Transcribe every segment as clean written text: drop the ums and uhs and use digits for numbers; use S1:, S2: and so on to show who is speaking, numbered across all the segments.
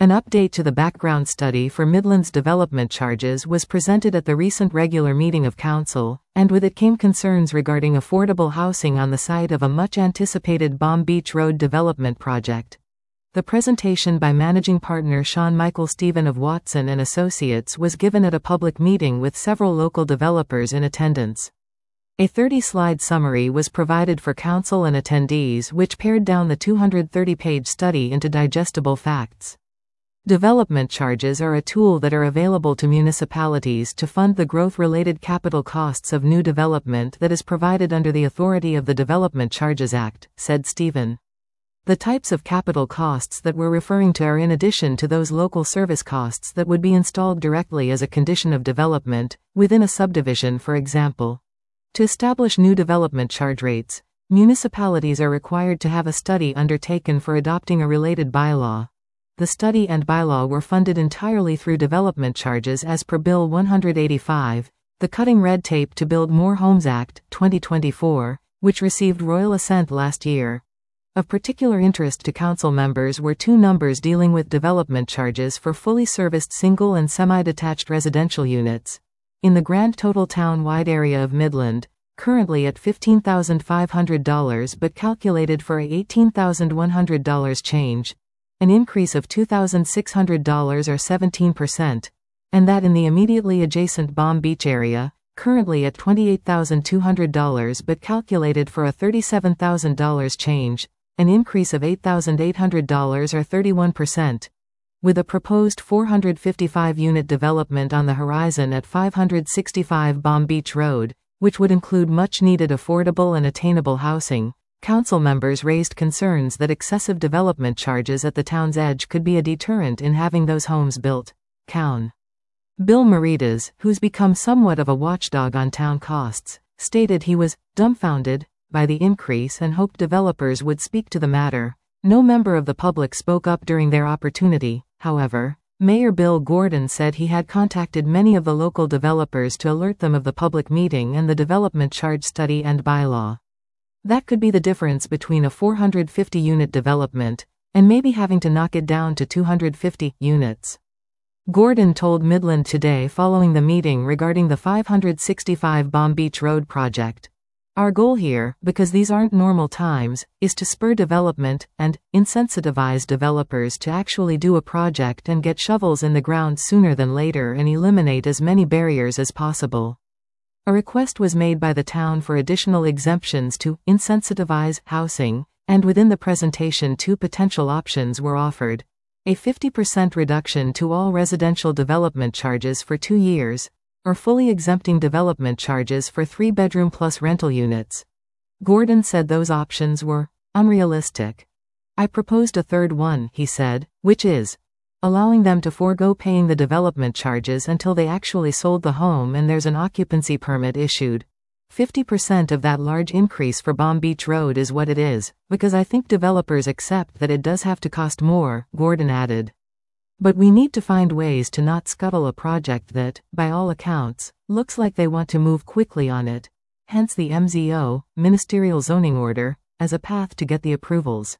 S1: An update to the background study for Midlands development charges was presented at the recent regular meeting of Council, and with it came concerns regarding affordable housing on the site of a much-anticipated Bomb Beach Road development project. The presentation by Managing Partner Sean Michael Stephen of Watson and Associates was given at a public meeting with several local developers in attendance. A 30-slide summary was provided for Council and attendees, which pared down the 230-page study into digestible facts. Development charges are a tool that are available to municipalities to fund the growth-related capital costs of new development that is provided under the authority of the Development Charges Act, said Stephen. The types of capital costs that we're referring to are in addition to those local service costs that would be installed directly as a condition of development, within a subdivision for example. To establish new development charge rates, municipalities are required to have a study undertaken for adopting a related bylaw. The study and bylaw were funded entirely through development charges as per Bill 185, the Cutting Red Tape to Build More Homes Act, 2024, which received royal assent last year. Of particular interest to Council members were two numbers dealing with development charges for fully serviced single and semi-detached residential units. In the grand total town-wide area of Midland, currently at $15,500 but calculated for a $18,100 change, an increase of $2,600 or 17%, and that in the immediately adjacent Bomb Beach area, currently at $28,200 but calculated for a $37,000 change, an increase of $8,800 or 31%. With a proposed 455-unit development on the horizon at 565 Bomb Beach Road, which would include much-needed affordable and attainable housing, Council members raised concerns that excessive development charges at the town's edge could be a deterrent in having those homes built. Coun. Bill Maritas, who's become somewhat of a watchdog on town costs, stated he was dumbfounded by the increase and hoped developers would speak to the matter. No member of the public spoke up during their opportunity, however. Mayor Bill Gordon said he had contacted many of the local developers to alert them of the public meeting and the development charge study and bylaw. That could be the difference between a 450-unit development and maybe having to knock it down to 250 units. Gordon told Midland Today following the meeting regarding the 565 Bomb Beach Road project. Our goal here, because these aren't normal times, is to spur development and insensitivize developers to actually do a project and get shovels in the ground sooner than later and eliminate as many barriers as possible. A request was made by the town for additional exemptions to insensitivize housing, and within the presentation two potential options were offered. A 50% reduction to all residential development charges for 2 years, or fully exempting development charges for 3-bedroom plus rental units. Gordon said those options were unrealistic. I proposed a third one, he said, which is allowing them to forego paying the development charges until they actually sold the home and there's an occupancy permit issued. 50% of that large increase for Bomb Beach Road is what it is, because I think developers accept that it does have to cost more, Gordon added. But we need to find ways to not scuttle a project that, by all accounts, looks like they want to move quickly on it, hence the MZO, Ministerial Zoning Order, as a path to get the approvals.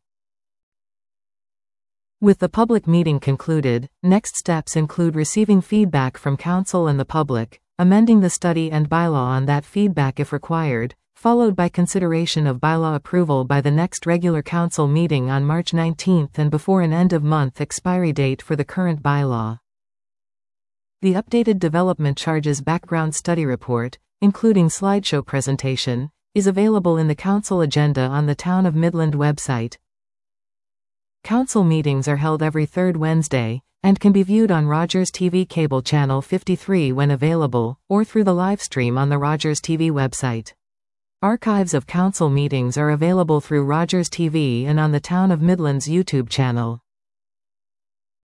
S1: With the public meeting concluded, next steps include receiving feedback from Council and the public, amending the study and bylaw on that feedback if required, followed by consideration of bylaw approval by the next regular Council meeting on March 19 and before an end-of-month expiry date for the current bylaw. The updated Development Charges Background Study Report, including slideshow presentation, is available in the Council agenda on the Town of Midland website. Council meetings are held every third Wednesday, and can be viewed on Rogers TV Cable Channel 53 when available, or through the live stream on the Rogers TV website. Archives of Council meetings are available through Rogers TV and on the Town of Midland's YouTube channel.